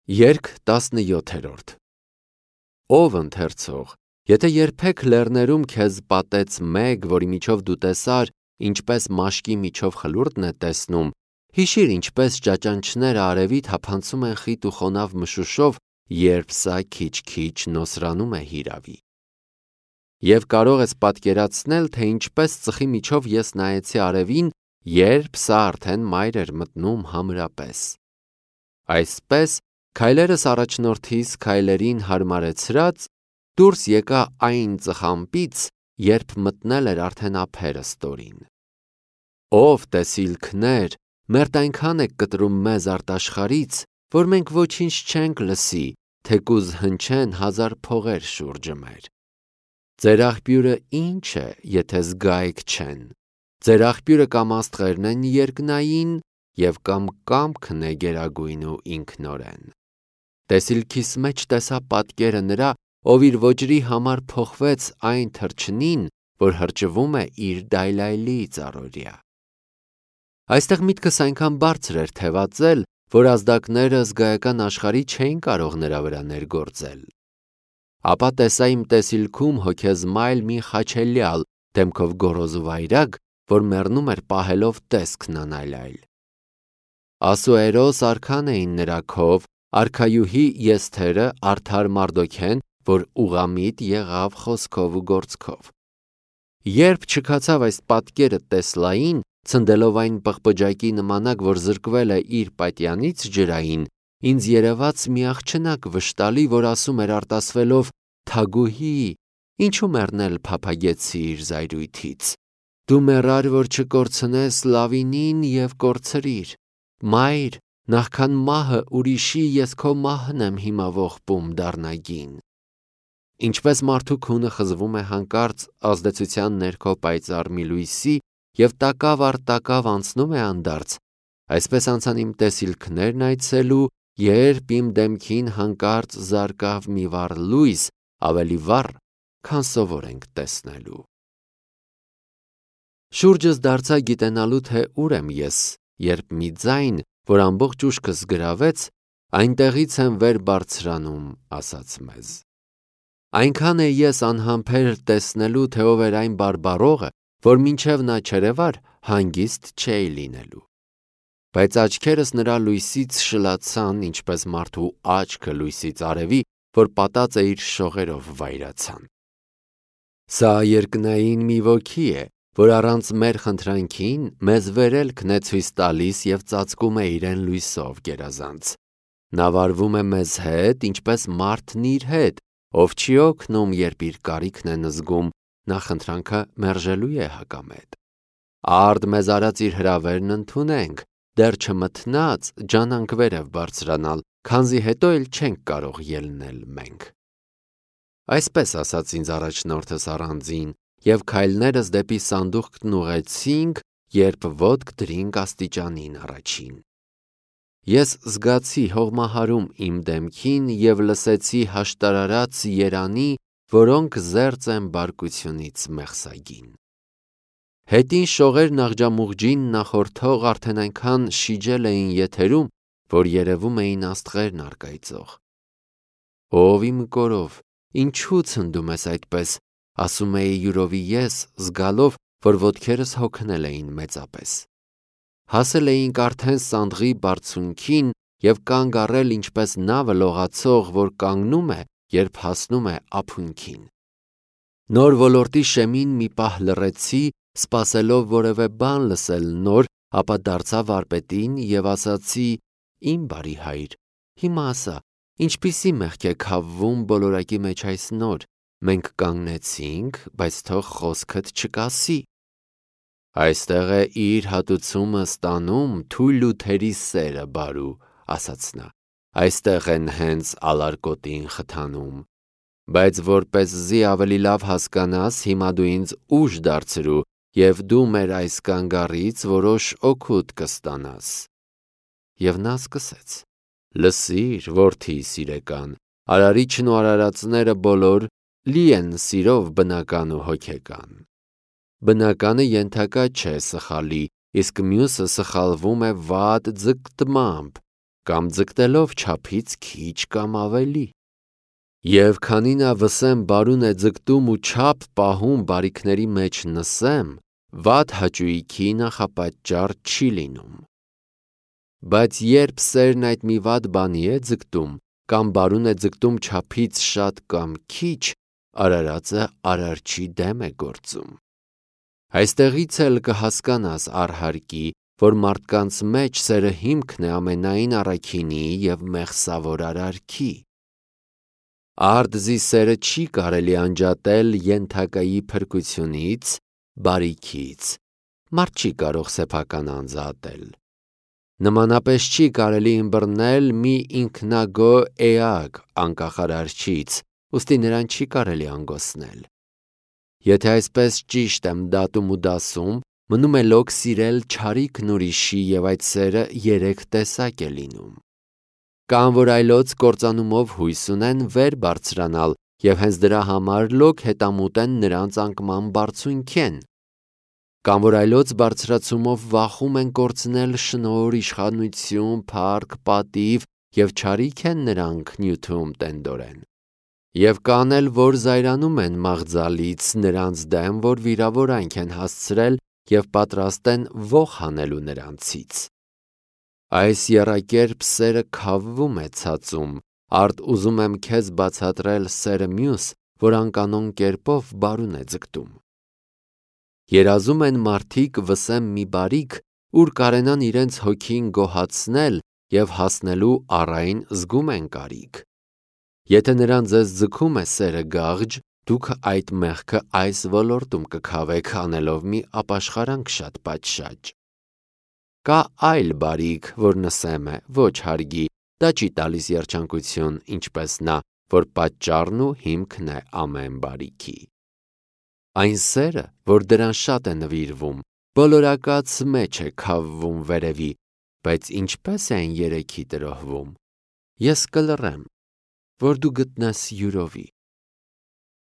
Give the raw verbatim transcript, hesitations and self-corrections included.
Երգ տասնյոթերորդ Ով ընթերցող, եթե երբեք լեռներում քեզ պատեց մեկ, որի միջով դու տեսար, ինչպես մաշկի միջով խլուրդն է տեսնում, հիշիր, ինչպես ճաճանճները արևի թափանցում են խիտ ու խոնավ մշուշով, երբ սա քիչ-քիչ նոսրանում է հիրավի։ Եվ կարող ես պատկերացնել, թե ինչպես ծխի միջով ես նայեցի արևին, երբ սա արդեն մայր էր մտնում համրապես։ Այսպես, քայլերս առաջնորդիս քայլերին հարմարեցրած, դուրս եկա այն ծխամբից, երբ մտնել էր արդեն ափերը ստորին։ Ով տեսիլքներ, մերթ այնքան եք կտրում մեզ արտաշխարից, որ մենք ոչինչ չենք լսի, թեկուզ հնչեն հազար փողեր շուրջը մեր։ Ձեր աղբյուրը ինչ է, եթե զգայք չեն, ձեր աղբյուրը կամ աստղերն են երկնային, և կամ կամքն է գերագույն ու ինքնորեն։ Տեսիլքիս մեջ տեսա պատկերը նրա, ով իր ոճրի համար փոխվեց այն թռչնին, որ հրճվում է իր դայլայլից առօրյա։ Այստեղ միտքս այնքան բարձր էր թևածել, որ ազդակները զգայական աշխարհի չէին կարող նրա վրա ներգործել։ Ապա տեսա իմ տեսիլքում հոգեզմայլ մի խաչելյալ, դեմքով գոռոզ ու վայրագ, որ մեռնում էր պահելով տեսքն անայլայլ։ Ասուերոս արքան էին նրա քով, արքայուհի Եսթերը արդար Մարդոքեն, որ ուղղամիտ եղավ խոսքով ու գործքով։ Երբ չքացավ այս պատկերը Տեսլային, ցնդելով այն պղպջակի նմանակ, որ զրկվել է իր պատյանից ջրային, ինձ երևաց մի աղջնակ վշտալի, որ ասում էր արտասվելով. «Թագուհի, ինչու մեռնել փափագեցի իր զայրույթից։ Դու մեռար, որ չկորցնես Լավինին և կորցրիր։ Մայր, նախքան մահը ուրիշի, ես քո մահն եմ հիմա ողբում դառնագին»։ Ինչպես մարդու քունը խզվում է հանկարծ ազդեցության ներքո պայծառ մի լույսի և տակավ առ տակավ անցնում է անդարձ, այսպես անցան իմ տեսիլքներն այցելու, երբ իմ դեմքին հանկարծ զարկավ մի վառ լույս, ավելի վառ, քան սովոր ենք տեսնելու։ Շուրջս դարձա գիտենալու, թե ուր եմ ես, երբ մի ձայն, որ ամբողջ ուշքս գրավեց, այնտեղից եմ վեր բարձրանում, ասաց մեզ։ Այնքան է ես անհամբեր տեսնելու, թե ով էր այն բարբառողը, որ մինչև նա չերևար, հանգիստ չէի լինելու։ Բայց աչքերս նրա լույսից շլացան, ինչպես մարդու աչքը լույսից արևի, որ պատած է իր շողերով վայրացան։ Սա երկնային մի ոգի է, որ առանց մեր խնդրանքին մեզ վերելքն է ցույց տալիս և ծածկում է իրեն լույսով գերազանց։ Նա վարվում է մեզ հետ, ինչպես մարդն իր հետ, ով չի օգնում, երբ իր կարիքն է նզգում, նա խնդրանքը մերժելու է հակամետ։ Արդ մեզ արած իր հրավերն ընդունենք, դեռ չմթնած ջանանք վերև բարձրանալ, քանզի հետո էլ չենք կարող ելնել մենք։ Այսպես ասաց ինձ առաջնորդս առանձին, և քայլներս դեպի սանդուղքն ուղղեցինք, երբ ոտք դրինք աստիճանին առաջին։ Ես զգացի հողմահարում իմ դեմքին և լսեցի հաշտարարած երանի, որոնք զերծ են բարկությունից մեղսագին։ Հետին շողերն աղջամուղջին նախորդող արդեն այնքան շիջել էին եթերում, որ երևում էին աստղերն առկայծող։ Ով իմ կորով, ինչու ցնդում ես այդպես, ասում էի յուրովի ես, զգալով, որ ոտքերս հոգնել էին մեծապես։ Հասել էինք արդեն սանդղի բարձունքին և կանգ առել ինչպես նավը լողացող, որ կանգնում է, երբ հասնում է ափունքին։ Նոր ոլորտի շեմին մի պահ լռեցի, սպասելով որևէ բան լսել նոր, ապա դարձա վարպետին և ասացի. «Իմ բարի հայր, հիմա ասա, ինչպիսի մեղք է քավվում բոլորակի մեջ այս նոր, մենք կանգնեցինք, բայց թող խոսքդ չկասի»։ Այստեղ է իր հատուցումը ստանում թույլ ու թերի սերը բարու, ասաց նա, այստեղ են հենց ալարկոտին խթանում։ Բայց որպեսզի ավելի լավ հասկանաս, հիմա դու ինձ ուժ դարձրու, և դու մեր այս կանգառից որոշ օգուտ կստանաս։ Եվ նա սկսեց. «Լսիր, որդի սիրեկան, արարիչն ու արարածները բոլոր լի են սիրով բնական ու հոգեկան։ Բնականը ենթակա չէ սխալի, իսկ մյուսը սխալվում է վատ ձգտմամբ, կամ ձգտելով չափից քիչ կամ ավելի։ Եվ քանի նա վսեմ բարուն է ձգտում ու չափ պահում բարիքների մեջ նսեմ, վատ հաճույքի նախապատճառ չի լինում։ Բայց երբ սերն այդ մի վատ բանի է ձգտում, կամ բարուն է ձգտում չափից շատ կամ քիչ, արարածը արարչի դեմ է գործում։ Այստեղից էլ կհասկանաս առհարկի, որ մարդկանց մեջ սերը հիմքն է ամենայն առաքինի և մեղսավոր արարքի։ Արտզի սերը չի կարելի անջատել ենթակայի փրկությունից, բարիքից, մարդ չի կարող սեփական անձը ատել։ Նմանապես չի կարելի ըմբռնել մի ինքնագո էակ անկախ արարչից, ուստի նրան չի կարելի անգոսնել։ Եթե այսպես ճիշտ եմ դատում ու դասում, մնում է լոկ սիրել չարիքն ուրիշի և այդ սերը երեք տեսակ է լինում։ Կան, որ այլոց կործանումով հույս ունեն վեր բարձրանալ և հենց դրա համար լոկ հետամուտ են նրանց անկման բարձունքեն։ Կան, որ այլոց բարձրացումով վախում են կորցնել շնորհ, իշխանություն, փառք, պատիվ և չարիք են նրանք նյութում տենդորեն։ Եվ կան էլ, որ զայրանում են մաղձալից նրանց դեմ, որ վիրավորանք են հասցրել և պատրաստ են ոխ հանելու նրանցից։ Այս եռակերպ սերը քավվում է ցածում, արդ ուզում եմ քեզ բացատրել սերը մյուս, որ անկանոն կերպով բարուն է ձգտում։ Երազում են մարդիկ վսեմ մի բարիք, ուր կարենան իրենց հոգին գոհացնել և հասնելու առայն զգում են կարիք։ Եթե նրան ձեզ ձգում է սերը գաղջ, դուք այդ մեղքը այս ոլորտում կքավեք անելով մի ապաշխարանք շատ պատշաճ։ Կա այլ բարիք, որ նսեմ է, ոչ հարգի, դա չի տալիս երջանկություն, ինչպես նա, որ պատճառն ու հիմքն է ամեն բարիքի։ Այն սերը, որ դրան շատ է նվիրվում, բոլորակաց մեջ է քավվում վերևի, բայց ինչպես է այն երեքի տրոհվում։ Ես կլռեմ, որ դու գտնես յուրովի։